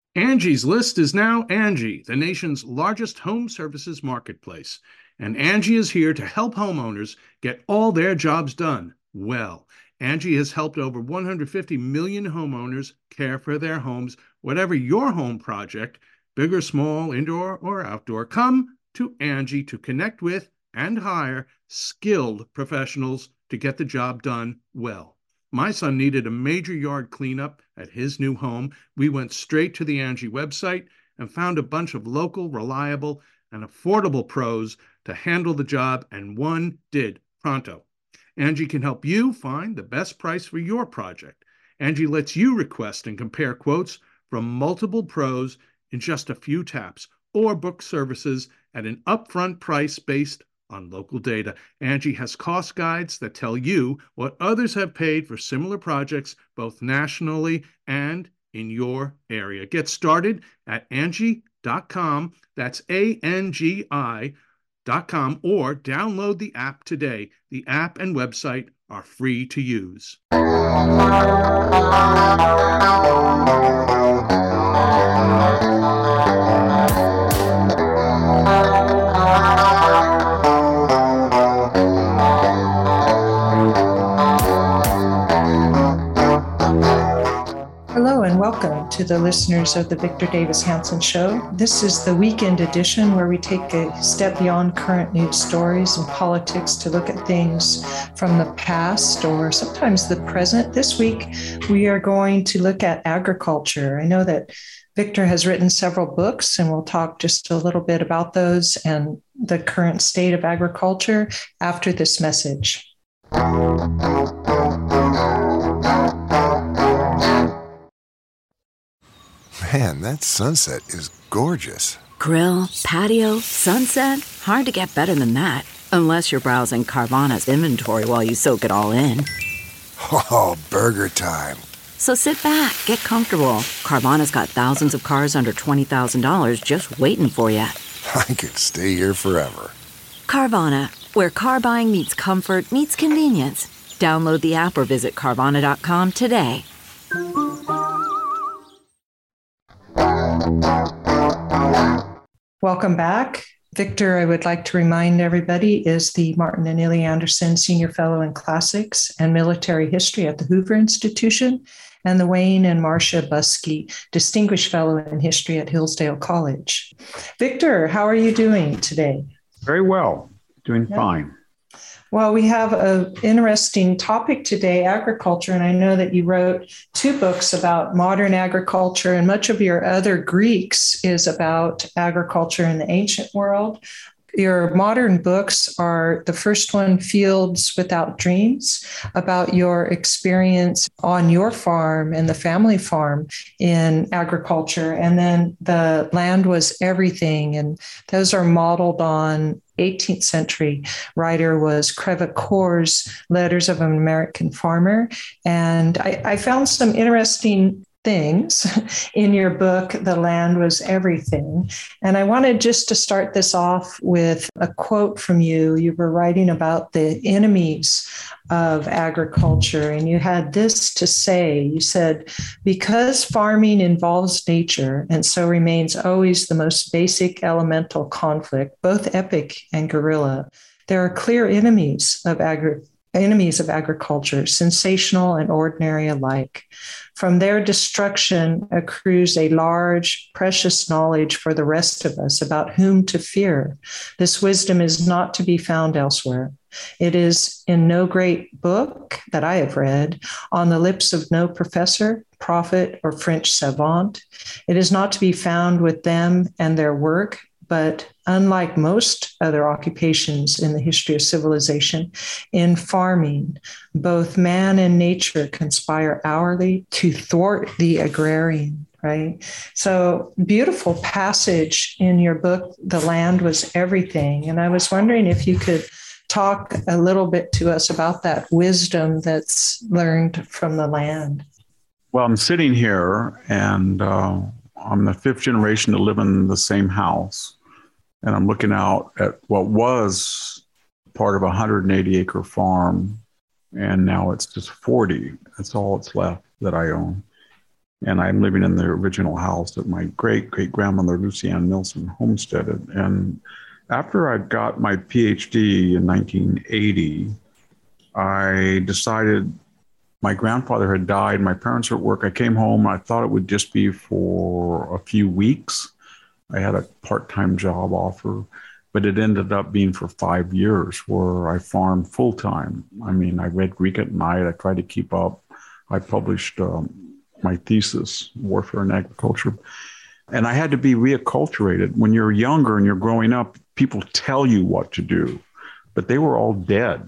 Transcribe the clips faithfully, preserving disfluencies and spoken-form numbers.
Angie's List is now Angie, the nation's largest home services marketplace. And Angie is here to help homeowners get all their jobs done well. Angie has helped over one hundred fifty million homeowners care for their homes. Whatever your home project, big or small, indoor or outdoor, come to Angie to connect with and hire skilled professionals to get the job done well. My son needed a major yard cleanup at his new home. We went straight to the Angie website and found a bunch of local, reliable, and affordable pros to handle the job, and one did pronto. Angie can help you find the best price for your project. Angie lets you request and compare quotes from multiple pros in just a few taps, or book services at an upfront price based on local data. Angie has cost guides that tell you what others have paid for similar projects, both nationally and in your area. Get started at Angie dot com. That's A N G I dot com, or download the app today. The app and website are free to use. Hello and welcome to the listeners of the Victor Davis Hanson Show. This is the weekend edition where we take a step beyond current news stories and politics to look at things from the past or sometimes the present. This week, we are going to look at agriculture. I know that Victor has written several books, and we'll talk just a little bit about those and the current state of agriculture after this message. Man, that sunset is gorgeous. Grill, patio, sunset. Hard to get better than that. Unless you're browsing Carvana's inventory while you soak it all in. Oh, burger time. So sit back, get comfortable. Carvana's got thousands of cars under twenty thousand dollars just waiting for you. I could stay here forever. Carvana, where car buying meets comfort meets convenience. Download the app or visit Carvana dot com today. Welcome back. Victor, I would like to remind everybody, is the Martin and Illie Anderson Senior Fellow in Classics and Military History at the Hoover Institution, and the Wayne and Marcia Buskey Distinguished Fellow in History at Hillsdale College. Victor, how are you doing today? Very well. Doing yeah. fine. Well, we have an interesting topic today, agriculture, and I know that you wrote two books about modern agriculture, and much of your other Greeks is about agriculture in the ancient world. Your modern books are the first one, Fields Without Dreams, about your experience on your farm and the family farm in agriculture. And then The Land Was Everything. And those are modeled on eighteenth century writer was Crevecoeur's Letters of an American Farmer. And I, I found some interesting things in your book, The Land Was Everything. And I wanted just to start this off with a quote from you. You were writing about the enemies of agriculture, and you had this to say. You said, because farming involves nature and so remains always the most basic elemental conflict, both epic and guerrilla, there are clear enemies of agriculture. Enemies of agriculture, sensational and ordinary alike. From their destruction accrues a large, precious knowledge for the rest of us about whom to fear. This wisdom is not to be found elsewhere. It is in no great book that I have read, on the lips of no professor, prophet, or French savant. It is not to be found with them and their work, but unlike most other occupations in the history of civilization, in farming, both man and nature conspire hourly to thwart the agrarian, right? So beautiful passage in your book, The Land Was Everything. And I was wondering if you could talk a little bit to us about that wisdom that's learned from the land. Well, I'm sitting here and uh, I'm the fifth generation to live in the same house. And I'm looking out at what was part of a one hundred eighty acre farm. And now it's just forty. That's all that's left that I own. And I'm living in the original house that my great-great-grandmother, Lucy Ann Nilsson, homesteaded. And after I got my PhD in nineteen eighty, I decided my grandfather had died. My parents were at work. I came home. I thought it would just be for a few weeks. I had a part-time job offer, but it ended up being for five years where I farmed full-time. I mean, I read Greek at night. I tried to keep up. I published um, my thesis, Warfare in Agriculture. And I had to be reacculturated. When you're younger and you're growing up, people tell you what to do, but they were all dead.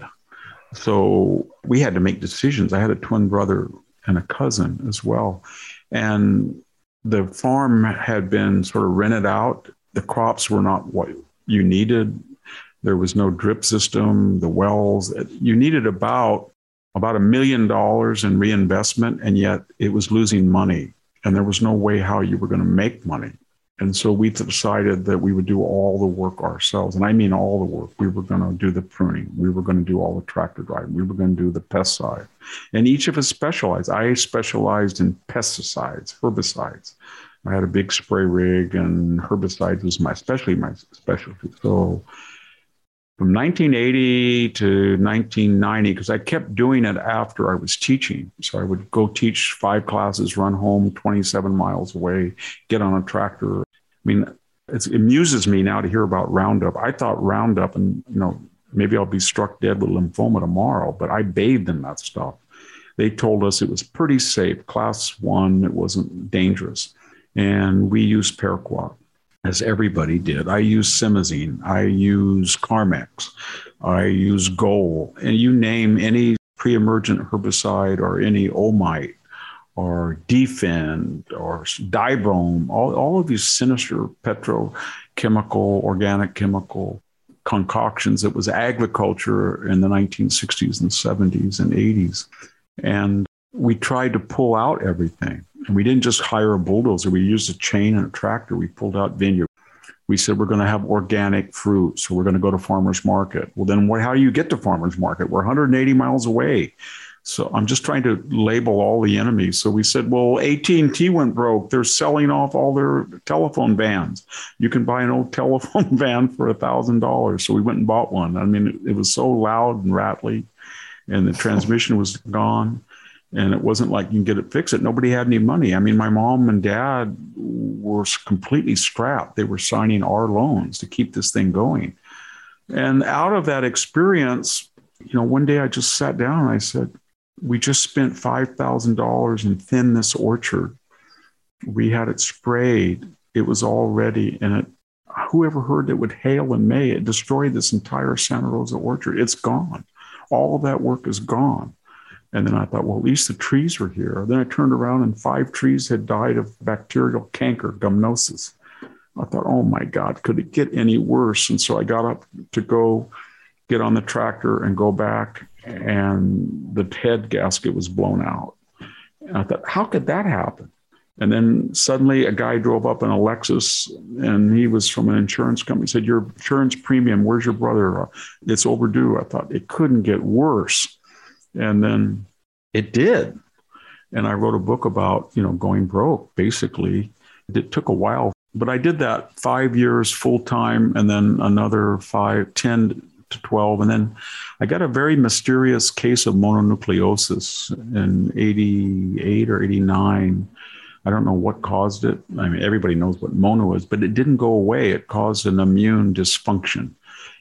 So we had to make decisions. I had a twin brother and a cousin as well. And the farm had been sort of rented out. The crops were not what you needed. There was no drip system, the wells. You needed about, about a million dollars in reinvestment, and yet it was losing money. And there was no way how you were going to make money. And so we decided that we would do all the work ourselves. And I mean all the work. We were going to do the pruning. We were going to do all the tractor driving. We were going to do the pesticide. And each of us specialized. I specialized in pesticides, herbicides. I had a big spray rig, and herbicides was my, especially my specialty. So from nineteen eighty to nineteen ninety, because I kept doing it after I was teaching. So I would go teach five classes, run home twenty-seven miles away, get on a tractor. I mean, it's, it amuses me now to hear about Roundup. I thought Roundup, and you know, maybe I'll be struck dead with lymphoma tomorrow, but I bathed in that stuff. They told us it was pretty safe, class one, it wasn't dangerous. And we used Paraquat, as everybody did. I used Simazine. I used Carmex. I used Goal. And you name any pre-emergent herbicide or any Omite or Defend or Dibrome, all, all of these sinister petrochemical, organic chemical concoctions. It was agriculture in the nineteen sixties and seventies and eighties. And we tried to pull out everything. And we didn't just hire a bulldozer. We used a chain and a tractor. We pulled out vineyard. We said, we're going to have organic fruit, so we're going to go to farmer's market. Well, then what, how do you get to farmer's market? We're one hundred eighty miles away. So I'm just trying to label all the enemies. So we said, well, A T and T went broke. They're selling off all their telephone vans. You can buy an old telephone van for one thousand dollars. So we went and bought one. I mean, it, it was so loud and rattly, and the transmission was gone. And it wasn't like you can get it fixed. Nobody had any money. I mean, my mom and dad were completely strapped. They were signing our loans to keep this thing going. And out of that experience, you know, one day I just sat down and I said, we just spent five thousand dollars and thinned this orchard. We had it sprayed. It was all ready. And it, whoever heard it would hail in May, it destroyed this entire Santa Rosa orchard. It's gone. All of that work is gone. And then I thought, well, at least the trees were here. Then I turned around and five trees had died of bacterial canker, gumnosis. I thought, oh my God, could it get any worse? And so I got up to go get on the tractor and go back, and the head gasket was blown out. And I thought, how could that happen? And then suddenly a guy drove up in a Lexus, and he was from an insurance company. He said, your insurance premium, where's your brother? It's overdue. I thought it couldn't get worse. And then it did. And I wrote a book about, you know, going broke, basically. It took a while, but I did that five years full time, and then another five, ten to twelve. And then I got a very mysterious case of mononucleosis in eighty-eight or eighty-nine. I don't know what caused it. I mean, everybody knows what mono is, but it didn't go away. It caused an immune dysfunction.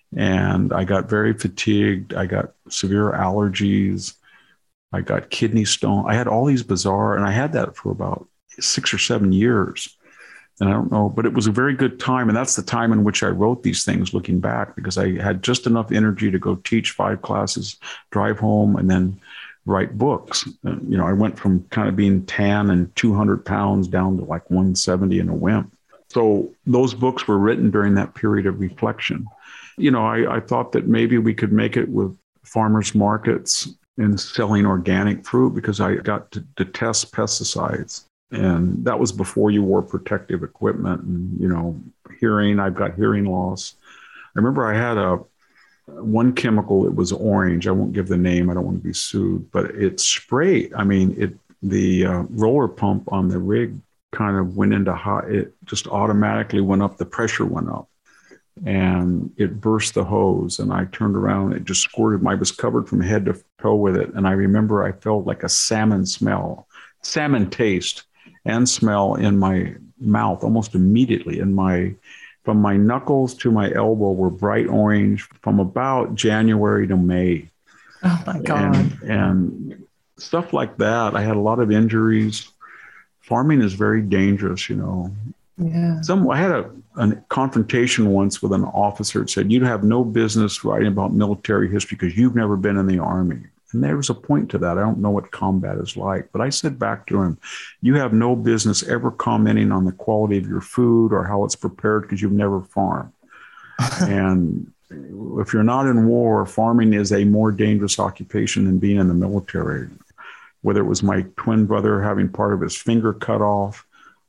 And I got very fatigued. I got severe allergies. I got kidney stone. I had all these bizarre, and I had that for about six or seven years. And I don't know, but it was a very good time. And that's the time in which I wrote these things looking back, because I had just enough energy to go teach five classes, drive home, and then write books. And, you know, I went from kind of being tan and two hundred pounds down to like one seventy in a wimp. So those books were written during that period of reflection. You know, I, I thought that maybe we could make it with farmers markets and selling organic fruit, because I got to, to test pesticides. And that was before you wore protective equipment and, you know, hearing, I've got hearing loss. I remember I had a one chemical, it was orange. I won't give the name. I don't want to be sued, but it sprayed. I mean, it the uh, roller pump on the rig kind of went into high, it just automatically went up, the pressure went up, and it burst the hose. And I turned around, it just squirted. I was covered from head to toe with it. And I remember I felt like a salmon smell, salmon taste and smell in my mouth almost immediately. In my, from my knuckles to my elbow were bright orange from about January to May. Oh my God. And, and stuff like that. I had a lot of injuries. Farming is very dangerous, you know. Yeah. Some, I had a, a confrontation once with an officer that said, you have no business writing about military history because you've never been in the Army. And there was a point to that. I don't know what combat is like, but I said back to him, you have no business ever commenting on the quality of your food or how it's prepared because you've never farmed. And if you're not in war, farming is a more dangerous occupation than being in the military. Whether it was my twin brother having part of his finger cut off,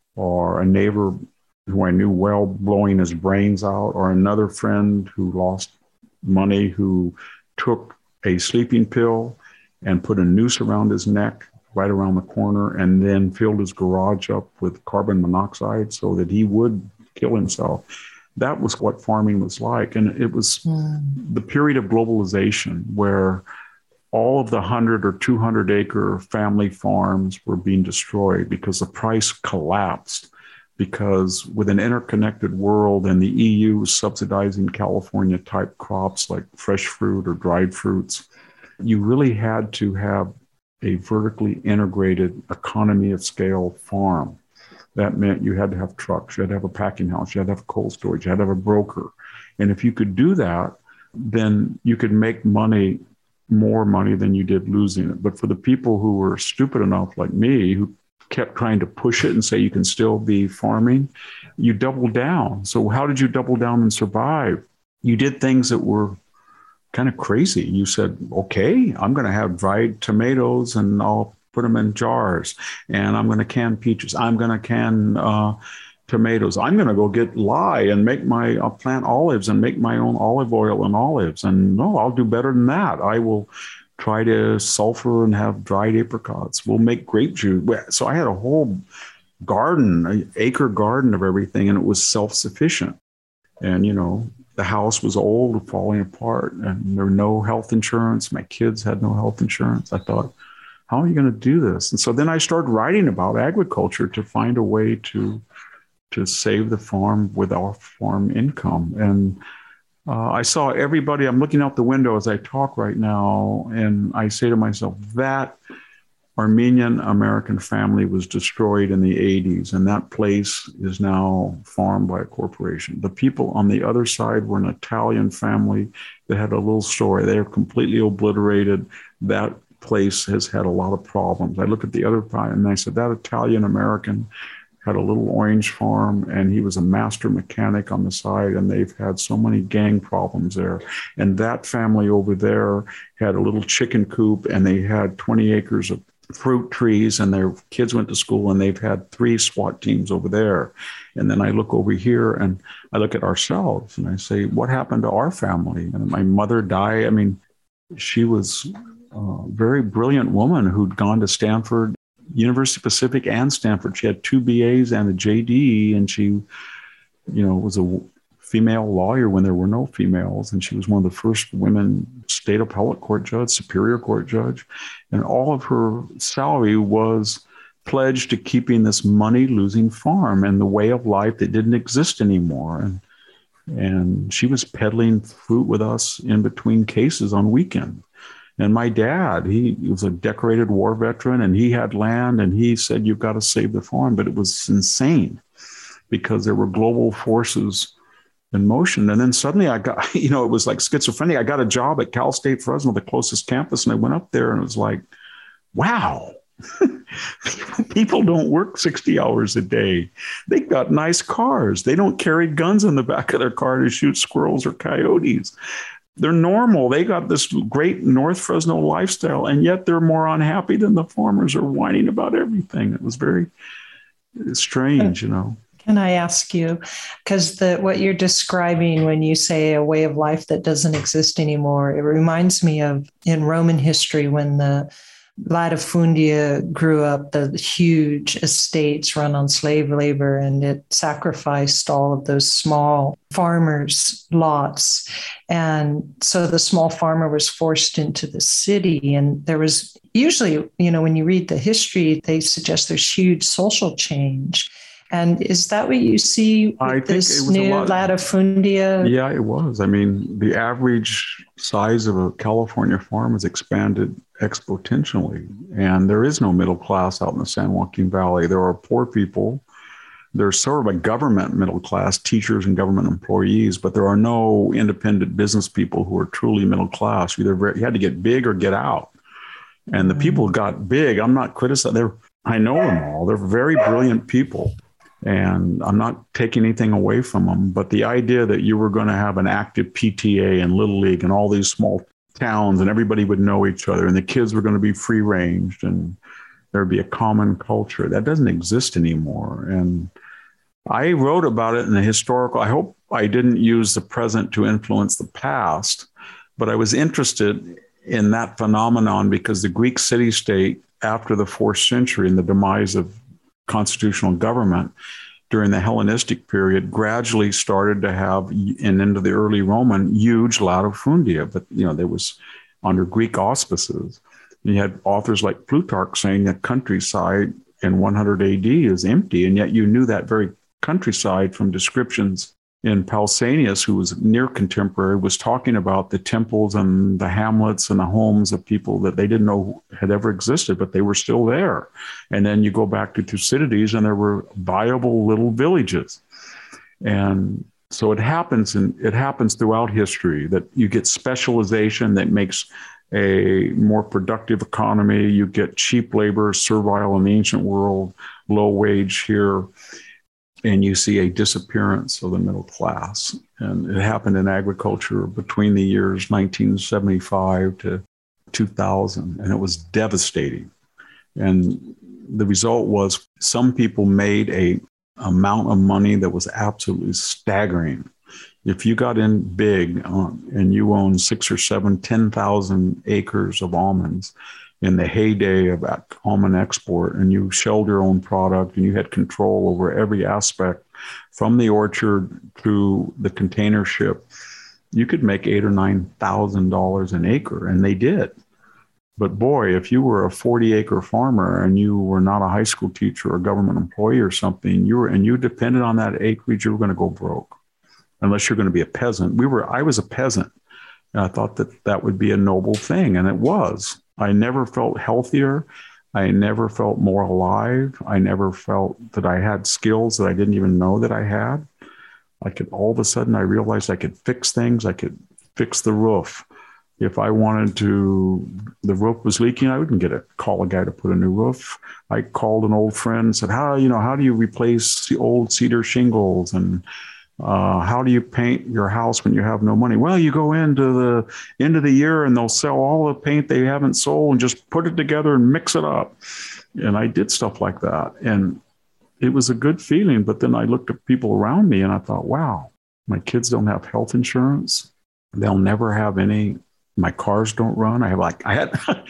or a neighbor who I knew well blowing his brains out, or another friend who lost money, who took a sleeping pill and put a noose around his neck right around the corner and then filled his garage up with carbon monoxide so that he would kill himself. That was what farming was like. And it was mm. the period of globalization where all of the one hundred or two hundred acre family farms were being destroyed because the price collapsed, because with an interconnected world and the E U was subsidizing California type crops like fresh fruit or dried fruits, you really had to have a vertically integrated economy of scale farm. That meant you had to have trucks, you had to have a packing house, you had to have cold storage, you had to have a broker. And if you could do that, then you could make money, more money than you did losing it. But for the people who were stupid enough like me, who kept trying to push it and say you can still be farming, you doubled down. So how did you double down and survive? You did things that were kind of crazy. You said, okay, I'm going to have dried tomatoes and I'll put them in jars, and I'm going to can peaches. I'm going to can uh, tomatoes. I'm going to go get lye and make my, I'll plant olives and make my own olive oil and olives. And no, I'll do better than that. I will try to sulfur and have dried apricots. We'll make grape juice. So I had a whole garden, an acre garden of everything, and it was self-sufficient. And, you know, the house was old, falling apart, and there were no health insurance. My kids had no health insurance. I thought, how are you going to do this? And so then I started writing about agriculture to find a way to to save the farm with our farm income. And uh, I saw everybody, I'm looking out the window as I talk right now, and I say to myself, that Armenian American family was destroyed in the eighties, and that place is now farmed by a corporation. The people on the other side were an Italian family that had a little story. They are completely obliterated. That place has had a lot of problems. I look at the other side and I said, that Italian American had a little orange farm, and he was a master mechanic on the side, and they've had so many gang problems there. And that family over there had a little chicken coop, and they had twenty acres of fruit trees, and their kids went to school, and they've had three SWAT teams over there. And then I look over here and I look at ourselves and I say, what happened to our family? And my mother died. I mean, she was a very brilliant woman who'd gone to Stanford, University of Pacific and Stanford. She had two B As and a J D, and she, you know, was a female lawyer when there were no females. And she was one of the first women state appellate court judge, superior court judge. And all of her salary was pledged to keeping this money-losing farm and the way of life that didn't exist anymore. And, and she was peddling fruit with us in between cases on weekends. And my dad, he, he was a decorated war veteran, and he had land, and he said, you've got to save the farm. But it was insane because there were global forces in motion. And then suddenly I got, you know, it was like schizophrenia. I got a job at Cal State Fresno, the closest campus, and I went up there and it was like, wow, people don't work sixty hours a day. They've got nice cars. They don't carry guns in the back of their car to shoot squirrels or coyotes. They're normal. They got this great North Fresno lifestyle, and yet they're more unhappy than the farmers are whining about everything. It was very strange, you know. Can I ask you, because the what you're describing when you say a way of life that doesn't exist anymore, it reminds me of in Roman history when the latifundia grew up, the huge estates run on slave labor, and it sacrificed all of those small farmers' lots. And so the small farmer was forced into the city. And there was usually, you know, when you read the history, they suggest there's huge social change. And is that what you see with I think this it was a new lot- latifundia? Yeah, it was. I mean, the average size of a California farm has expanded exponentially, and there is no middle class out in the San Joaquin Valley. There are poor people. There's sort of a government middle class, teachers and government employees, but there are no independent business people who are truly middle class. Either very, you had to get big or get out. And the people got big. I'm not criticizing. They're, I know them all. They're very brilliant people. And I'm not taking anything away from them, but the idea that you were going to have an active P T A and Little League and all these small towns and everybody would know each other and the kids were going to be free ranged and there'd be a common culture, that doesn't exist anymore. And I wrote about it in the historical. I hope I didn't use the present to influence the past, but I was interested in that phenomenon because the Greek city-state after the fourth century and the demise of constitutional government during the Hellenistic period gradually started to have, and into the early Roman, huge latifundia. But, you know, there was under Greek auspices. You had authors like Plutarch saying that countryside in one hundred A D is empty, and yet you knew that very countryside from descriptions in Pausanias, who was near contemporary, was talking about the temples and the hamlets and the homes of people that they didn't know had ever existed, but they were still there. And then you go back to Thucydides and there were viable little villages. And so it happens, and it happens throughout history that you get specialization that makes a more productive economy. You get cheap labor, servile in the ancient world, low wage here. And you see a disappearance of the middle class. And it happened in agriculture between the years nineteen seventy-five to two thousand, and it was devastating. And the result was some people made a amount of money that was absolutely staggering. If you got in big uh, and you owned six or seven, ten thousand acres of almonds, in the heyday of almond export, and you shelled your own product and you had control over every aspect from the orchard to the container ship, you could make eight or nine thousand dollars an acre, and they did. But boy, if you were a forty acre farmer and you were not a high school teacher or a government employee or something, you were and you depended on that acreage, you were going to go broke, unless you're going to be a peasant. We were. I was a peasant, and I thought that that would be a noble thing, and it was. I never felt healthier. I never felt more alive. I never felt that I had skills that I didn't even know that I had. I could, all of a sudden, I realized I could fix things. I could fix the roof. If I wanted to, the roof was leaking, I wouldn't get a call a guy to put a new roof. I called an old friend and said, how, you know, how do you replace the old cedar shingles? And Uh, how do you paint your house when you have no money? Well, you go into the end of the year and they'll sell all the paint they haven't sold and just put it together and mix it up. And I did stuff like that. And it was a good feeling. But then I looked at people around me and I thought, wow, my kids don't have health insurance. They'll never have any. My cars don't run. I have like, I had,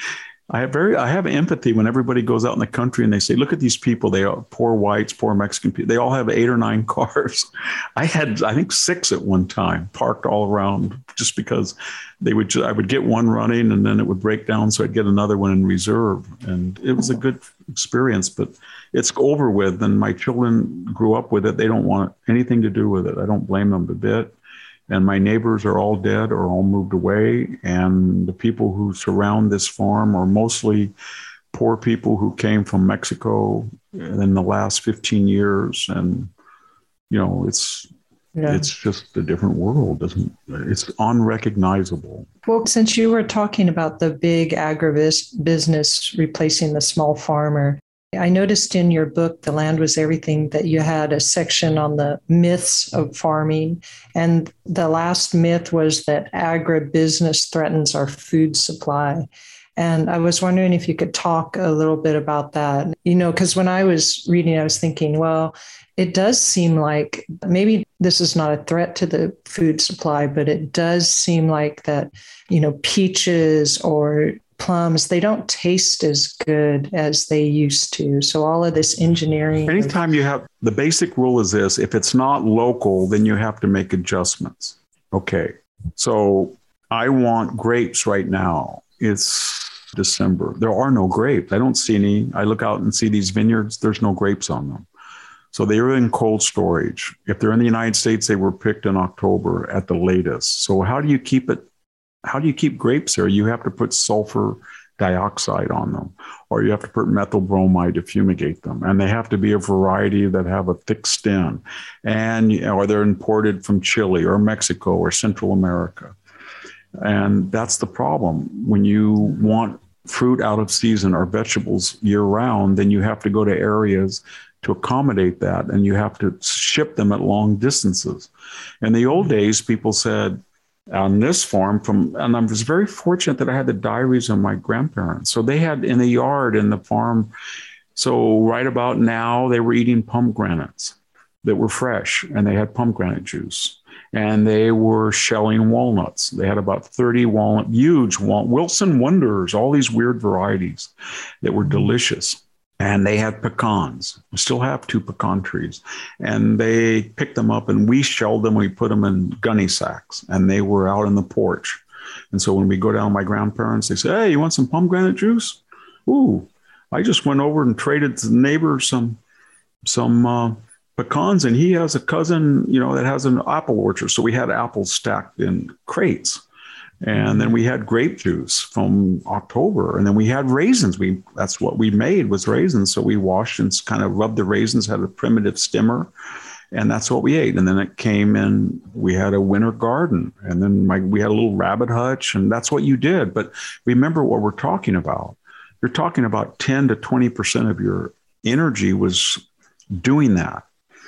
I have very, I have empathy when everybody goes out in the country and they say, look at these people. They are poor whites, poor Mexican people. They all have eight or nine cars. I had, I think, six at one time parked all around just because they would, I would get one running and then it would break down. So I'd get another one in reserve. And it was a good experience, but it's over with. And my children grew up with it. They don't want anything to do with it. I don't blame them a bit. And my neighbors are all dead or all moved away. And the people who surround this farm are mostly poor people who came from Mexico in the last fifteen years. And, you know, it's yeah. it's just a different world, isn't it? It's unrecognizable. Well, since you were talking about the big agribusiness replacing the small farmer, I noticed in your book, The Land Was Everything, that you had a section on the myths of farming. And the last myth was that agribusiness threatens our food supply. And I was wondering if you could talk a little bit about that. You know, because when I was reading, I was thinking, well, it does seem like maybe this is not a threat to the food supply, but it does seem like that, you know, peaches or plums, they don't taste as good as they used to. So all of this engineering. Anytime you have, the basic rule is this: if it's not local, then you have to make adjustments. Okay. So I want grapes right now. It's December. There are no grapes. I don't see any. I look out and see these vineyards. There's no grapes on them. So they are in cold storage. If they're in the United States, they were picked in October at the latest. So how do you keep it? How do you keep grapes there? You have to put sulfur dioxide on them, or you have to put methyl bromide to fumigate them. And they have to be a variety that have a thick stem. And, you know, or they're imported from Chile or Mexico or Central America. And that's the problem. When you want fruit out of season or vegetables year round, then you have to go to areas to accommodate that. And you have to ship them at long distances. In the old days, people said, on this farm from, and I was very fortunate that I had the diaries of my grandparents. So they had in the yard, in the farm. So right about now, they were eating pomegranates that were fresh, and they had pomegranate juice, and they were shelling walnuts. They had about thirty walnut, huge walnut, Wilson Wonders, all these weird varieties that were delicious. And they had pecans. We still have two pecan trees. And they picked them up and we shelled them. We put them in gunny sacks and they were out in the porch. And so when we go down to my grandparents, they say, hey, you want some pomegranate juice? Ooh, I just went over and traded to the neighbor some, some uh, pecans. And he has a cousin, you know, that has an apple orchard. So we had apples stacked in crates. And then we had grape juice from October. And then we had raisins. We That's what we made, was raisins. So we washed and kind of rubbed the raisins, had a primitive stimmer. And that's what we ate. And then it came in, we had a winter garden. And then my, we had a little rabbit hutch. And that's what you did. But remember what we're talking about. You're talking about ten to twenty percent of your energy was doing that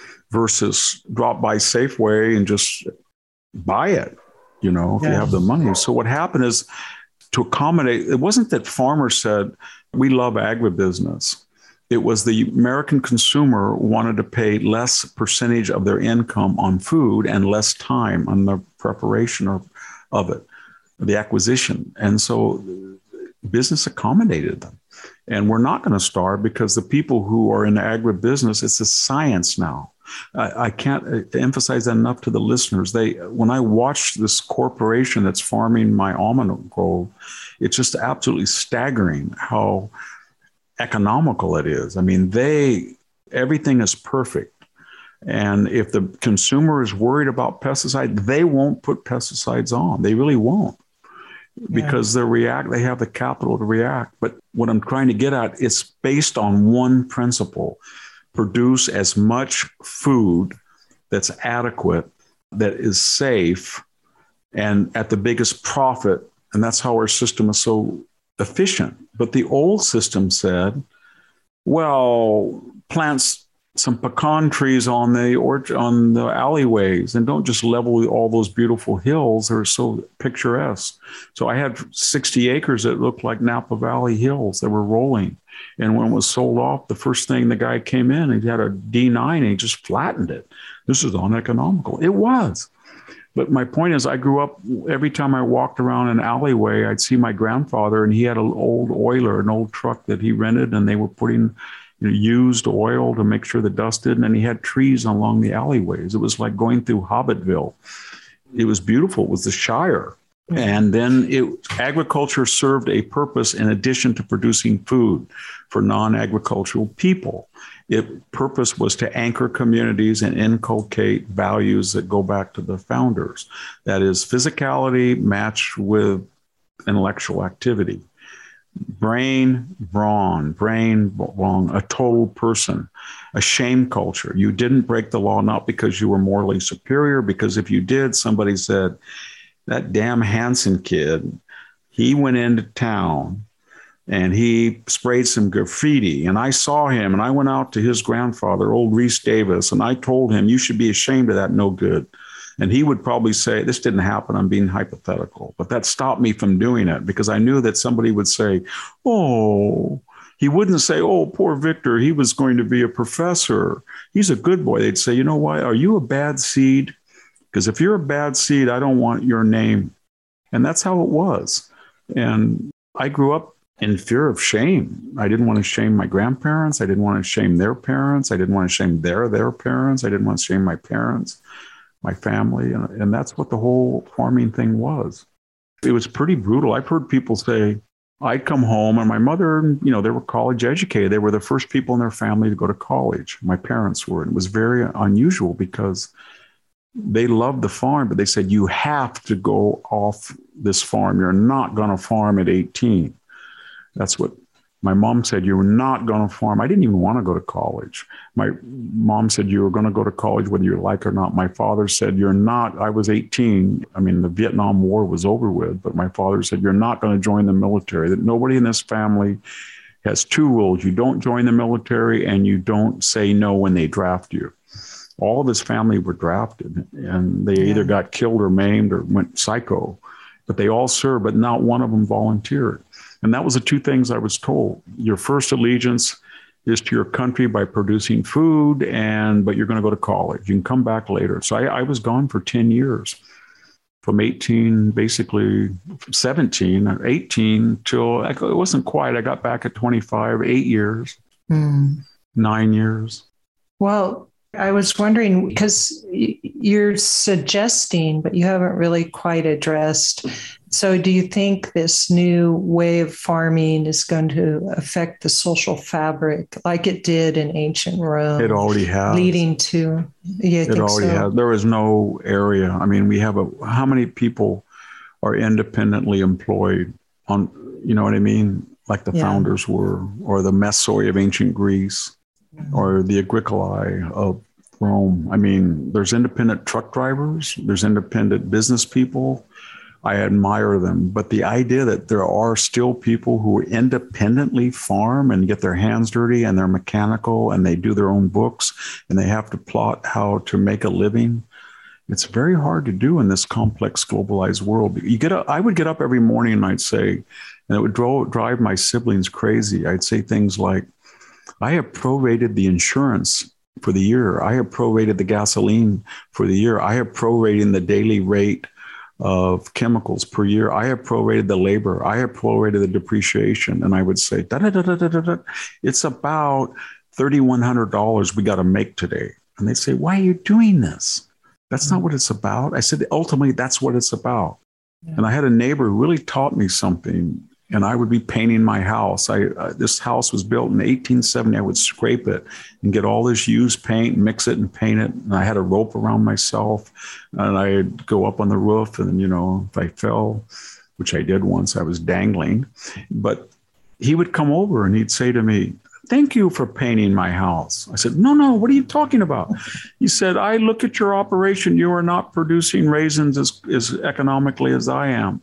versus drop by Safeway and just buy it. You know, if yeah. you have the money. So what happened is, to accommodate, it wasn't that farmers said, we love agribusiness. It was the American consumer wanted to pay less percentage of their income on food and less time on the preparation of, of it, the acquisition. And so business accommodated them. And we're not going to starve because the people who are in agribusiness, it's a science now. I, I can't emphasize that enough to the listeners. They, when I watch this corporation that's farming my almond grove, it's just absolutely staggering how economical it is. I mean, they, everything is perfect. And if the consumer is worried about pesticides, they won't put pesticides on. They really won't. Because yeah. they react, they have the capital to react. But what I'm trying to get at, it's based on one principle: produce as much food that's adequate, that is safe, and at the biggest profit. And that's how our system is so efficient. But the old system said, well, plants some pecan trees on the or on the alleyways, and don't just level all those beautiful hills. They're so picturesque. So I had sixty acres that looked like Napa Valley hills that were rolling. And when it was sold off, the first thing the guy came in, he had a D nine and he just flattened it. This is uneconomical. It was. But my point is, I grew up, every time I walked around an alleyway, I'd see my grandfather, and he had an old oiler, an old truck that he rented, and they were putting, you know, used oil to make sure the dust didn't. And he had trees along the alleyways. It was like going through Hobbitville. It was beautiful. It was the Shire. Mm-hmm. And then it, agriculture served a purpose in addition to producing food for non-agricultural people. Its purpose was to anchor communities and inculcate values that go back to the founders. That is physicality matched with intellectual activity. Brain, brawn, brain, brawn, a total person, a shame culture. You didn't break the law, not because you were morally superior, because if you did, somebody said, that damn Hanson kid, he went into town and he sprayed some graffiti. And I saw him, and I went out to his grandfather, old Reese Davis, and I told him, you should be ashamed of that no good. And he would probably say, this didn't happen, I'm being hypothetical. But that stopped me from doing it, because I knew that somebody would say, oh, he wouldn't say, oh, poor Victor, he was going to be a professor. He's a good boy. They'd say, you know what, are you a bad seed? Because if you're a bad seed, I don't want your name. And that's how it was. And I grew up in fear of shame. I didn't want to shame my grandparents. I didn't want to shame their parents. I didn't want to shame their their parents. I didn't want to shame my parents, my family. And, and that's what the whole farming thing was. It was pretty brutal. I've heard people say, I'd come home and my mother, you know, they were college educated. They were the first people in their family to go to college. My parents were. It was very unusual because they loved the farm, but they said, you have to go off this farm. You're not going to farm at eighteen. That's what my mom said. You're not going to farm. I didn't even want to go to college. My mom said, you were going to go to college whether you like or not. My father said, you're not. I was eighteen. I mean, the Vietnam War was over with, but my father said, you're not going to join the military. That nobody in this family has two rules. You don't join the military and you don't say no when they draft you. All of his family were drafted, and they yeah. either got killed or maimed or went psycho, but they all served, but not one of them volunteered. And that was the two things I was told. Your first allegiance is to your country by producing food, and but you're going to go to college. You can come back later. So I, I was gone for ten years, from eighteen, basically seventeen, or eighteen till, it wasn't quite, I got back at twenty-five, eight years, mm. nine years. Well, I was wondering, because you're suggesting, but you haven't really quite addressed. So do you think this new way of farming is going to affect the social fabric like it did in ancient Rome? It already has. Leading to, yeah, I it think already so. has. There is no area. I mean, we have a, how many people are independently employed on, you know what I mean? Like the yeah. founders were, or the Messoi of ancient Greece. Or the Agricolae of Rome. I mean, there's independent truck drivers, there's independent business people. I admire them. But the idea that there are still people who independently farm and get their hands dirty and they're mechanical and they do their own books and they have to plot how to make a living, it's very hard to do in this complex, globalized world. You get up, I would get up every morning and I'd say, and it would drive, drive my siblings crazy. I'd say things like, I have prorated the insurance for the year. I have prorated the gasoline for the year. I have prorated the daily rate of chemicals per year. I have prorated the labor. I have prorated the depreciation. And I would say, da, da, da, da, da, da, it's about three thousand one hundred dollars we got to make today. And they say, why are you doing this? That's not what it's about. I said, ultimately, that's what it's about. Yeah. And I had a neighbor who really taught me something. And I would be painting my house. I uh, this house was built in eighteen seventy. I would scrape it and get all this used paint, mix it and paint it. And I had a rope around myself. And I'd go up on the roof. And, you know, if I fell, which I did once, I was dangling. But he would come over and he'd say to me, thank you for painting my house. I said, no, no, what are you talking about? He said, I look at your operation. You are not producing raisins as, as economically as I am.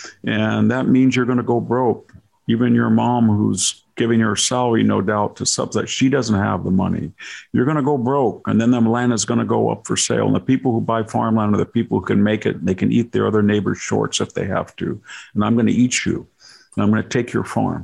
And that means you're going to go broke. Even your mom, who's giving her salary, no doubt, to subsidize, she doesn't have the money. You're going to go broke. And then the land is going to go up for sale. And the people who buy farmland are the people who can make it. They can eat their other neighbor's shorts if they have to. And I'm going to eat you. And I'm going to take your farm.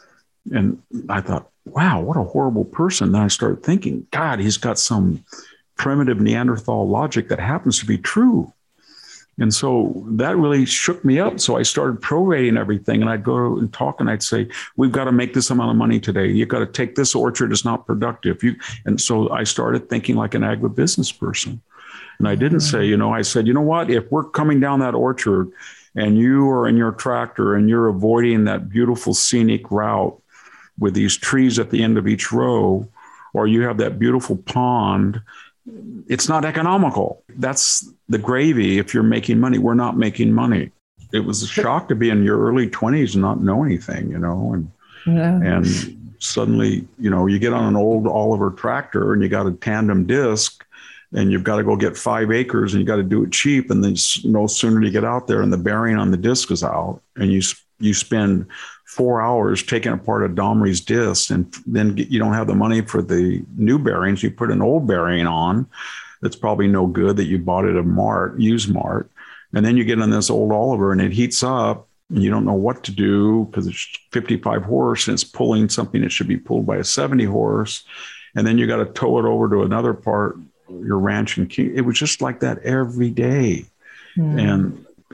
And I thought, wow, what a horrible person. Then I started thinking, God, he's got some primitive Neanderthal logic that happens to be true. And so that really shook me up. So I started prorating everything, and I'd go and talk and I'd say, we've got to make this amount of money today. You've got to take this orchard. It's not productive. You, and so I started thinking like an agribusiness person. And I didn't say, you know, I said, you know what, if we're coming down that orchard and you are in your tractor and you're avoiding that beautiful scenic route with these trees at the end of each row, or you have that beautiful pond, it's not economical. That's the gravy if you're making money. We're not making money. It was a shock to be in your early twenties and not know anything, you know, and yeah. and suddenly, you know, you get on an old Oliver tractor and you got a tandem disc and you've got to go get five acres and you got to do it cheap. And then no sooner do you get out there and the bearing on the disc is out and you you spend four hours taking apart a Domrey's disc, and then you don't have the money for the new bearings. You put an old bearing on that's probably no good that you bought at a mart, used mart. And then you get on this old Oliver and it heats up and you don't know what to do because it's fifty-five horse and it's pulling something that should be pulled by a seventy horse. And then you got to tow it over to another part, your ranch. And it was just like that every day. Mm. And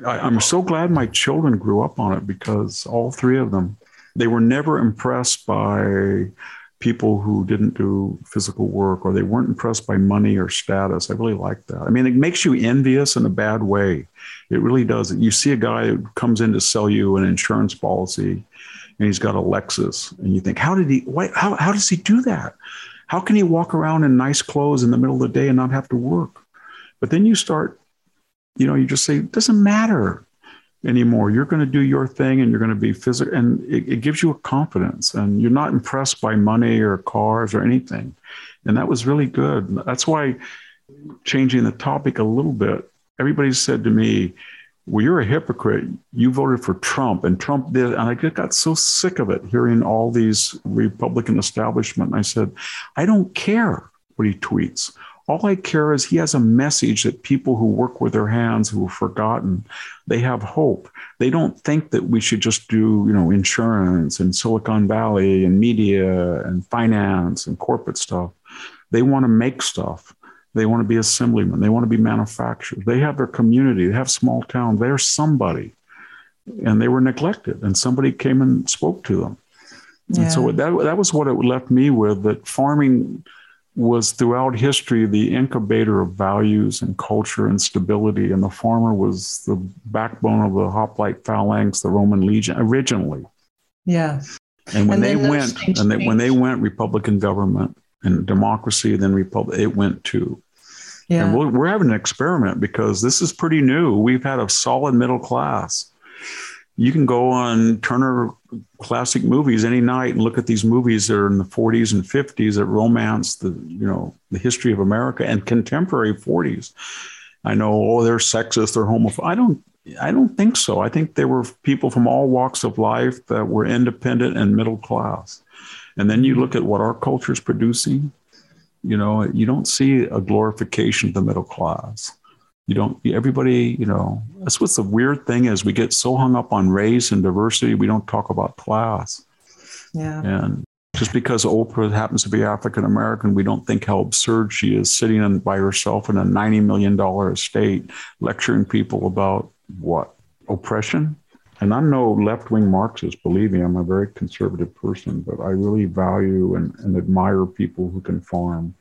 I, I'm so glad my children grew up on it, because all three of them, they were never impressed by people who didn't do physical work, or they weren't impressed by money or status. I really like that. I mean, it makes you envious in a bad way. It really does. You see a guy who comes in to sell you an insurance policy, and he's got a Lexus, and you think, how did he, why, how, how does he do that? How can he walk around in nice clothes in the middle of the day and not have to work? But then you start, you know, you just say, it doesn't matter anymore. You're going to do your thing, and you're going to be physical, and it, it gives you a confidence, and you're not impressed by money or cars or anything. And that was really good. That's why, changing the topic a little bit, everybody said to me, well, you're a hypocrite. You voted for Trump, and Trump did. And I got so sick of it, hearing all these Republican establishment. And I said, I don't care what he tweets. All I care is he has a message that people who work with their hands, who have forgotten, they have hope. They don't think that we should just do, you know, insurance and Silicon Valley and media and finance and corporate stuff. They want to make stuff. They want to be assemblymen. They want to be manufacturers. They have their community. They have small towns. They're somebody. And they were neglected. And somebody came and spoke to them. Yeah. And so that, that was what it left me with, that farming was throughout history the incubator of values and culture and stability. And the farmer was the backbone of the hoplite phalanx, the Roman legion, originally. Yeah. And when and they went, and they, when they went Republican government, and democracy, then republic, it went to. Yeah. And we're, we're having an experiment, because this is pretty new. We've had a solid middle class. You can go on Turner Classic Movies any night and look at these movies that are in the forties and fifties that romance the, you know, the history of America and contemporary forties. I know, oh, they're sexist, they're homophobic. I don't, I don't think so. I think there were people from all walks of life that were independent and middle class. And then you look at what our culture is producing, you know, you don't see a glorification of the middle class. You don't, everybody, you know, that's what's the weird thing is, we get so hung up on race and diversity, we don't talk about class. Yeah. And just because Oprah happens to be African-American, we don't think how absurd she is, sitting in, by herself in a ninety million dollars estate, lecturing people about what? Oppression? And I'm no left-wing Marxist, believe me, I'm a very conservative person, but I really value and, and admire people who can farm,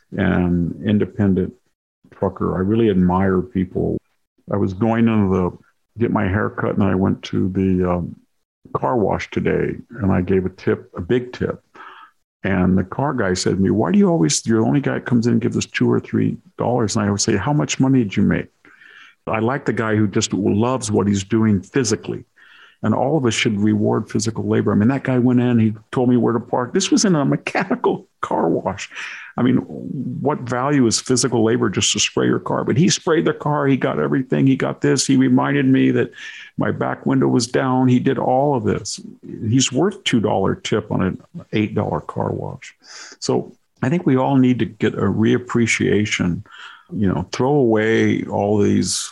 and independent trucker. I really admire people. I was going to the, get my hair cut, and I went to the um, car wash today, and I gave a tip, a big tip. And the car guy said to me, why do you always, you're the only guy that comes in and gives us two or three dollars. And I would say, how much money did you make? I like the guy who just loves what he's doing physically. And all of us should reward physical labor. I mean, that guy went in, he told me where to park. This was in a mechanical car wash. I mean, what value is physical labor just to spray your car? But he sprayed the car. He got everything. He got this. He reminded me that my back window was down. He did all of this. He's worth two dollars tip on an eight dollars car wash. So I think we all need to get a reappreciation, you know, throw away all these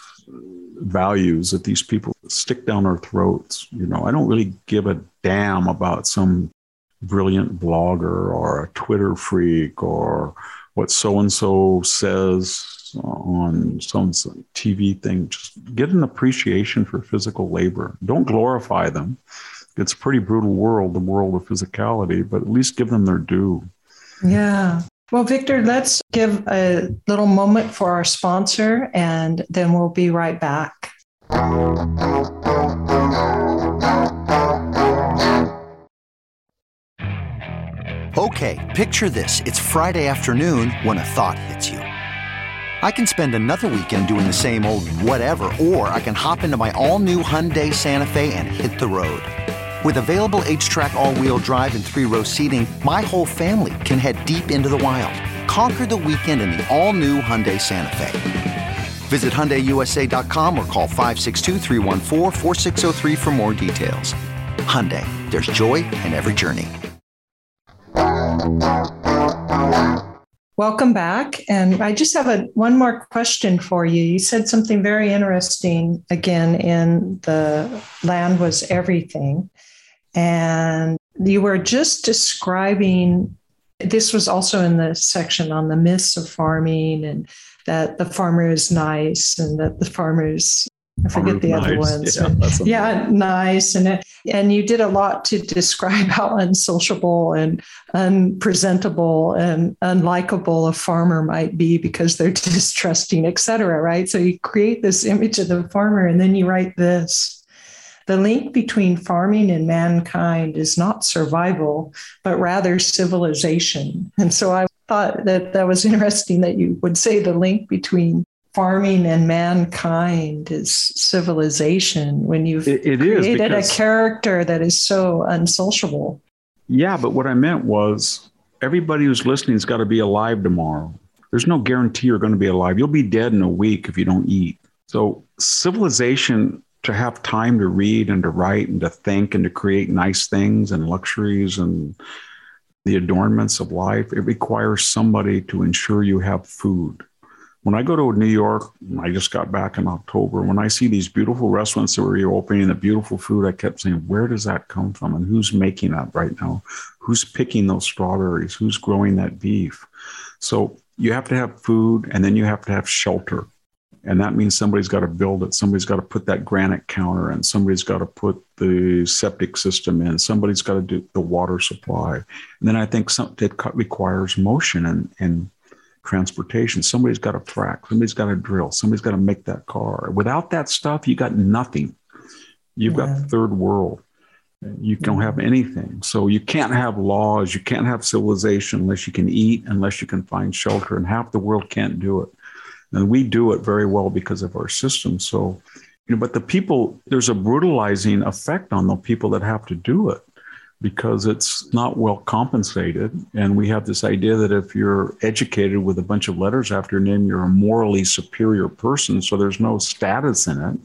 values that these people stick down our throats. You know, I don't really give a damn about some brilliant blogger or a Twitter freak or what so-and-so says on some T V thing. Just get an appreciation for physical labor. Don't glorify them. It's a pretty brutal world, the world of physicality, but at least give them their due. Yeah. Well, Victor, let's give a little moment for our sponsor, and then we'll be right back. Okay, picture this. It's Friday afternoon when a thought hits you. I can spend another weekend doing the same old whatever, or I can hop into my all-new Hyundai Santa Fe and hit the road. With available H-Track all-wheel drive and three-row seating, my whole family can head deep into the wild. Conquer the weekend in the all-new Hyundai Santa Fe. Visit Hyundai U S A dot com or call five six two, three one four, four six zero three for more details. Hyundai, there's joy in every journey. Welcome back. And I just have a one more question for you. You said something very interesting again in the Land Was Everything. And you were just describing, this was also in the section on the myths of farming, and that the farmer is nice and that the farmer is I forget the other ones. Yeah, but, yeah nice. And it, and you did a lot to describe how unsociable and unpresentable and unlikable a farmer might be because they're distrusting, et cetera, right? So you create this image of the farmer, and then you write this. The link between farming and mankind is not survival, but rather civilization. And so I thought that that was interesting that you would say the link between farming and mankind is civilization when you've it, it created is a character that is so unsociable. Yeah, but what I meant was everybody who's listening has got to be alive tomorrow. There's no guarantee you're going to be alive. You'll be dead in a week if you don't eat. So civilization, to have time to read and to write and to think and to create nice things and luxuries and the adornments of life, it requires somebody to ensure you have food. When I go to New York, I just got back in October, when I see these beautiful restaurants that were reopening, the beautiful food, I kept saying, where does that come from? And who's making that right now? Who's picking those strawberries? Who's growing that beef? So you have to have food, and then you have to have shelter. And that means somebody's got to build it. Somebody's got to put that granite counter in. Somebody's got to put the septic system in. Somebody's got to do the water supply. And then I think some, it requires motion and, and transportation. Somebody's got to frack. Somebody's got to drill. Somebody's got to make that car. Without that stuff, you got nothing. You've yeah. got the third world. You don't have anything. So you can't have laws. You can't have civilization unless you can eat, unless you can find shelter. And half the world can't do it. And we do it very well because of our system. So, you know, but the people, there's a brutalizing effect on the people that have to do it because it's not well compensated. And we have this idea that if you're educated with a bunch of letters after your name, you're a morally superior person. So there's no status in it.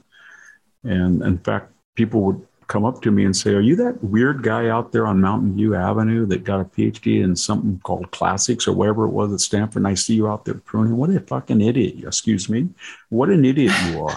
And in fact, people would come up to me and say, are you that weird guy out there on Mountain View Avenue that got a P H D in something called classics or whatever it was at Stanford? And I see you out there pruning. What a fucking idiot. Excuse me. What an idiot you are.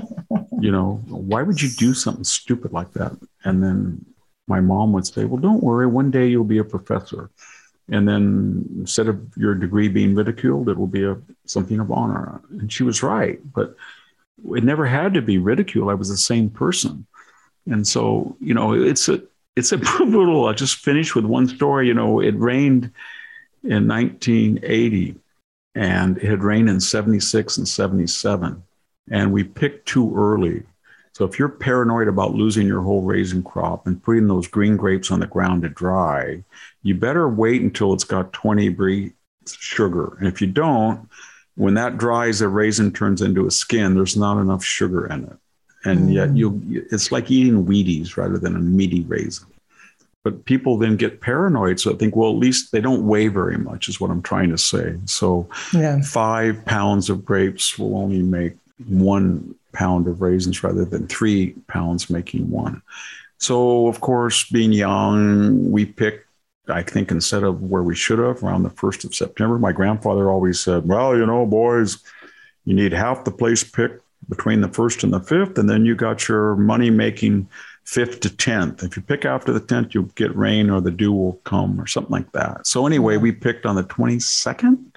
You know, why would you do something stupid like that? And then my mom would say, well, don't worry. One day you'll be a professor. And then instead of your degree being ridiculed, it will be a something of honor. And she was right. But it never had to be ridiculed. I was the same person. And so, you know, it's a it's a brutal. I'll just finish with one story. You know, it rained in nineteen eighty and it had rained in seventy-six and seventy-seven. And we picked too early. So if you're paranoid about losing your whole raisin crop and putting those green grapes on the ground to dry, you better wait until it's got twenty degrees sugar. And if you don't, when that dries, the raisin turns into a skin. There's not enough sugar in it. And yet you it's like eating Wheaties rather than a meaty raisin. But people then get paranoid. So I think, well, at least they don't weigh very much is what I'm trying to say. So yeah. five pounds of grapes will only make one pound of raisins rather than three pounds making one. So, of course, being young, we picked, I think, instead of where we should have, around the first of September. My grandfather always said, well, you know, boys, you need half the place picked between the first and the fifth, and then you got your money-making fifth to tenth. If you pick after the tenth, you'll get rain or the dew will come or something like that. So anyway, we picked on the twenty-second,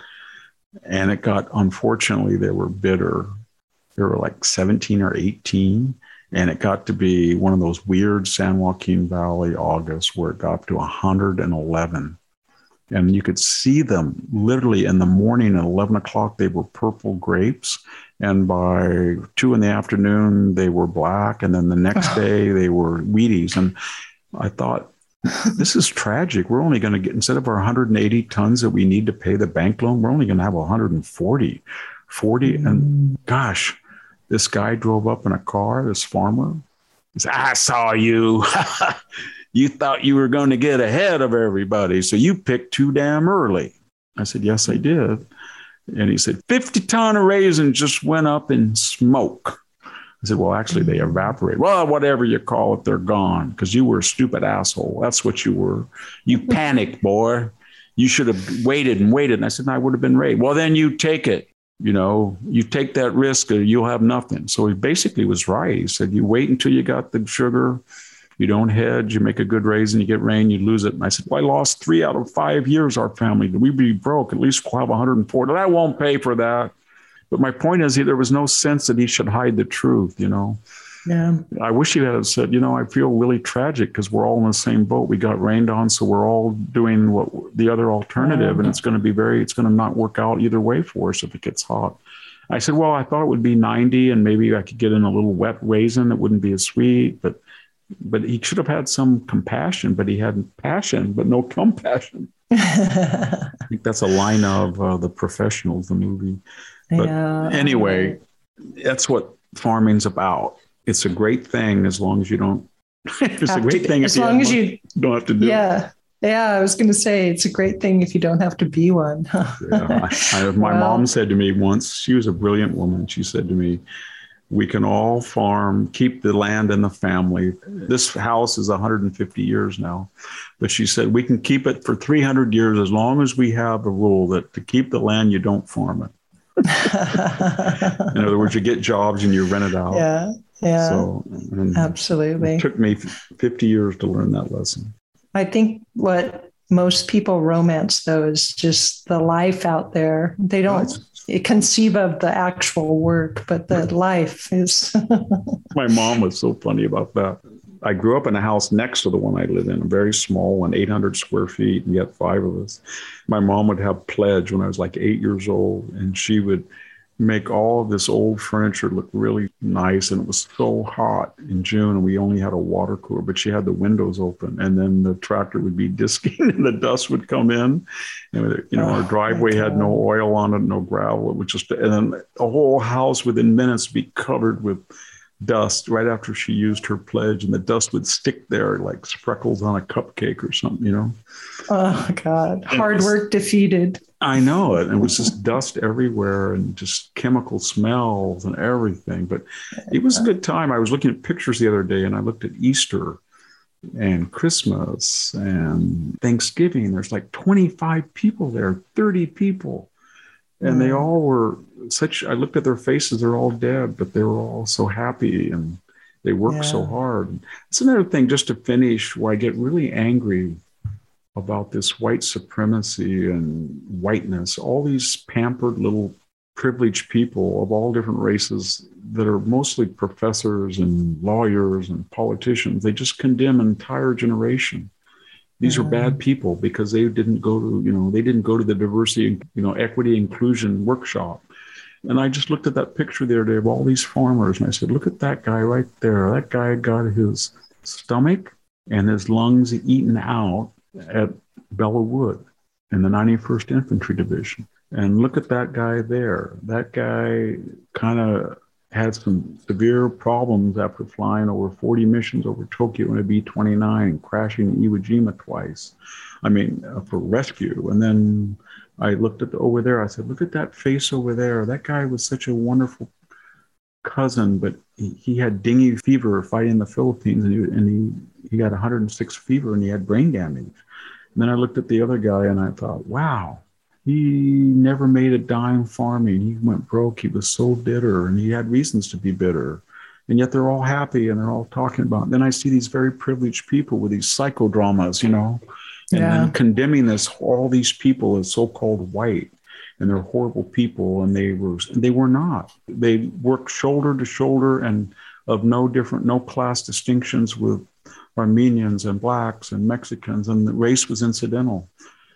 and it got, unfortunately, they were bitter. They were like seventeen or eighteen, and it got to be one of those weird San Joaquin Valley Augusts where it got up to one hundred eleven. And you could see them literally in the morning at eleven o'clock, they were purple grapes. And by two in the afternoon, they were black. And then the next day, they were Wheaties. And I thought, this is tragic. We're only going to get, instead of our one hundred eighty tons that we need to pay the bank loan, we're only going to have one hundred forty. forty. Mm. And gosh, this guy drove up in a car, this farmer. He said, I saw you. You thought you were going to get ahead of everybody, so you picked too damn early. I said, yes, I did. And he said, fifty ton of raisins just went up in smoke. I said, well, actually, they evaporated. Well, whatever you call it, they're gone because you were a stupid asshole. That's what you were. You panicked, boy. You should have waited and waited. And I said, no, I would have been ready. Well, then you take it. You know, you take that risk or you'll have nothing. So he basically was right. He said, you wait until you got the sugar. You don't hedge, you make a good raisin, you get rain, you lose it. And I said, well, I lost three out of five years, our family. We'd be broke. At least we'll have one hundred forty. I won't pay for that. But my point is, there was no sense that he should hide the truth, you know. Yeah. I wish he had said, you know, I feel really tragic because we're all in the same boat. We got rained on, so we're all doing what the other alternative, and it's going to be very, it's going to not work out either way for us if it gets hot. I said, well, I thought it would be ninety, and maybe I could get in a little wet raisin. It wouldn't be as sweet, but but he should have had some compassion, but he had passion, but no compassion. I think that's a line of uh, The Professionals, the movie. But yeah. anyway, that's what farming's about. It's a great thing as long as you don't. It's a great to, thing as if long you as you don't have to do yeah. it. Yeah, I was going to say it's a great thing if you don't have to be one. yeah, I, I, my well, mom said to me once, she was a brilliant woman. She said to me, we can all farm, keep the land in the family. This house is one hundred fifty years now. But she said, we can keep it for three hundred years as long as we have a rule that to keep the land, you don't farm it. In other words, you get jobs and you rent it out. Yeah, yeah, so, absolutely. It took me fifty years to learn that lesson. I think what most people romance, though, is just the life out there. They don't right. conceive of the actual work, but the life is. My mom was so funny about that. I grew up in a house next to the one I live in, a very small one, eight hundred square feet, and yet five of us. My mom would have pledge when I was like eight years old, and she would make all of this old furniture look really nice. And it was so hot in June, and we only had a water cooler, but she had the windows open, and then the tractor would be disking and the dust would come in. And, you know, oh, our driveway had no oil on it, no gravel. It would just, and then the whole house within minutes be covered with dust right after she used her pledge, and the dust would stick there like freckles on a cupcake or something, you know? Oh, God. Hard was, work defeated. I know it. It was just dust everywhere and just chemical smells and everything. But it was a good time. I was looking at pictures the other day, and I looked at Easter and Christmas and Thanksgiving. There's like twenty-five people there, thirty people. And they all were such, I looked at their faces, they're all dead, but they were all so happy and they worked yeah. so hard. It's another thing, just to finish, where I get really angry about this white supremacy and whiteness, all these pampered little privileged people of all different races that are mostly professors and lawyers and politicians. They just condemn an entire generation. These are bad people because they didn't go to, you know, they didn't go to the diversity, you know, equity inclusion workshop. And I just looked at that picture the other day of all these farmers, and I said, look at that guy right there. That guy got his stomach and his lungs eaten out at Belleau Wood in the ninety-first Infantry Division. And look at that guy there. That guy kind of had some severe problems after flying over forty missions over Tokyo in a B twenty-nine and crashing in Iwo Jima twice. I mean, uh, for rescue. And then I looked at the, over there. I said, look at that face over there. That guy was such a wonderful cousin, but he, he had dengue fever fighting in the Philippines, and he, and he, he got one hundred six fever, and he had brain damage. And then I looked at the other guy, and I thought, wow, he never made a dime farming. He went broke. He was so bitter, and he had reasons to be bitter. And yet they're all happy, and they're all talking about it. Then I see these very privileged people with these psychodramas, you know, and yeah. then condemning this, all these people as so-called white, and they're horrible people, and they were they were not. They worked shoulder to shoulder and of no different, no class distinctions with Armenians and blacks and Mexicans, and the race was incidental.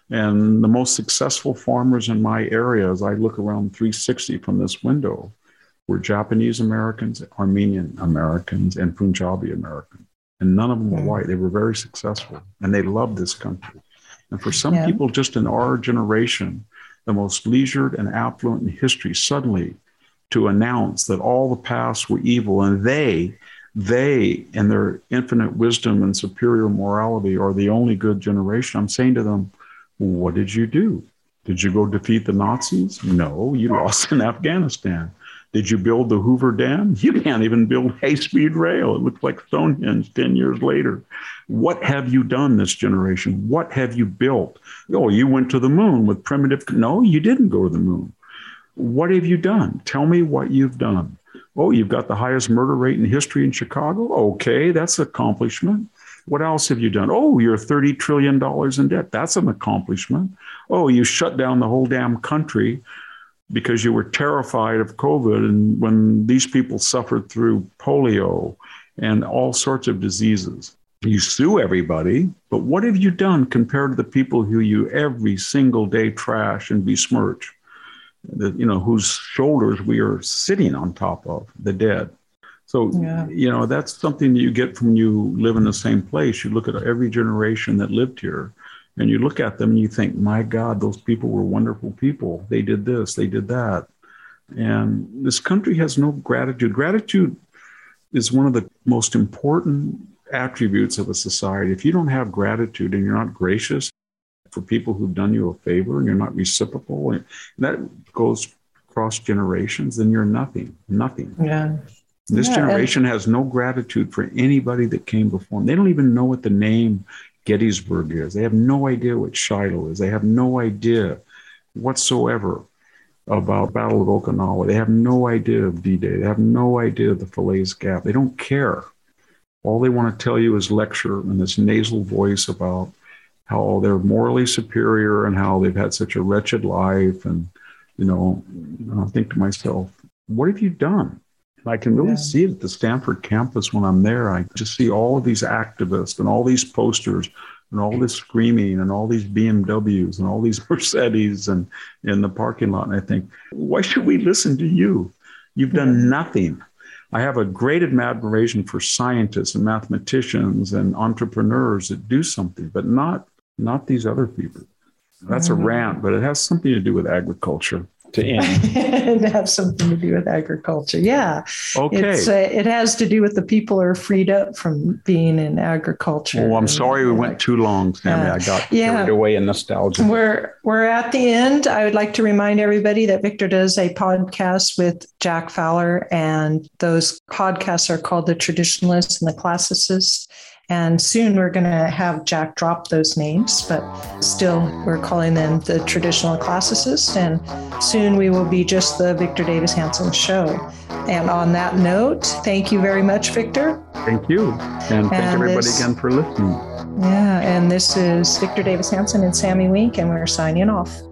And the most successful farmers in my area, as I look around three sixty from this window, were Japanese Americans, Armenian Americans, and Punjabi Americans. And none of them were white. They were very successful, and they loved this country. And for some yeah. people just in our generation, the most leisured and affluent in history, suddenly to announce that all the past were evil, and they, they in their infinite wisdom and superior morality are the only good generation. I'm saying to them, what did you do? Did you go defeat the Nazis? No, you lost in Afghanistan. Did you build the Hoover Dam? You can't even build high-speed rail. It looks like Stonehenge ten years later. What have you done this generation? What have you built? Oh, you went to the moon with primitive... No, you didn't go to the moon. What have you done? Tell me what you've done. Oh, you've got the highest murder rate in history in Chicago? Okay, that's an accomplishment. What else have you done? Oh, you're thirty trillion dollars in debt. That's an accomplishment. Oh, you shut down the whole damn country because you were terrified of COVID. And when these people suffered through polio and all sorts of diseases, you sue everybody. But what have you done compared to the people who you every single day trash and besmirch, the, you know, whose shoulders we are sitting on top of, the dead? So, yeah. you know, that's something that you get from you live in the same place. You look at every generation that lived here, and you look at them and you think, my God, those people were wonderful people. They did this, they did that. And this country has no gratitude. Gratitude is one of the most important attributes of a society. If you don't have gratitude and you're not gracious for people who've done you a favor and you're not reciprocal, and that goes across generations, then you're nothing, nothing. Yeah. This yeah, generation and- has no gratitude for anybody that came before them. They don't even know what the name Gettysburg is. They have no idea what Shiloh is. They have no idea whatsoever about Battle of Okinawa. They have no idea of D-Day. They have no idea of the Falaise Gap. They don't care. All they want to tell you is lecture in this nasal voice about how they're morally superior and how they've had such a wretched life. And, you know, I think to myself, what have you done? I can really yeah. see it at the Stanford campus when I'm there. I just see all of these activists and all these posters and all this screaming and all these B M Ws and all these Mercedes and in the parking lot. And I think, why should we listen to you? You've done yeah. nothing. I have a great admiration for scientists and mathematicians and entrepreneurs that do something, but not not these other people. That's mm-hmm. a rant, but it has something to do with agriculture. To end. It has something to do with agriculture. Yeah. Okay. It's, uh, it has to do with the people are freed up from being in agriculture. Oh, I'm and, sorry we uh, went too long, Sammy. Uh, I got yeah. carried away in nostalgia. We're we're at the end. I would like to remind everybody that Victor does a podcast with Jack Fowler, and those podcasts are called The Traditionalists and The Classicists. And soon we're going to have Jack drop those names, but still we're calling them the Traditional Classicists. And soon we will be just the Victor Davis Hanson Show. And on that note, thank you very much, Victor. Thank you. And thank and everybody this, again for listening. Yeah. And this is Victor Davis Hanson and Sammy Wink, and we're signing off.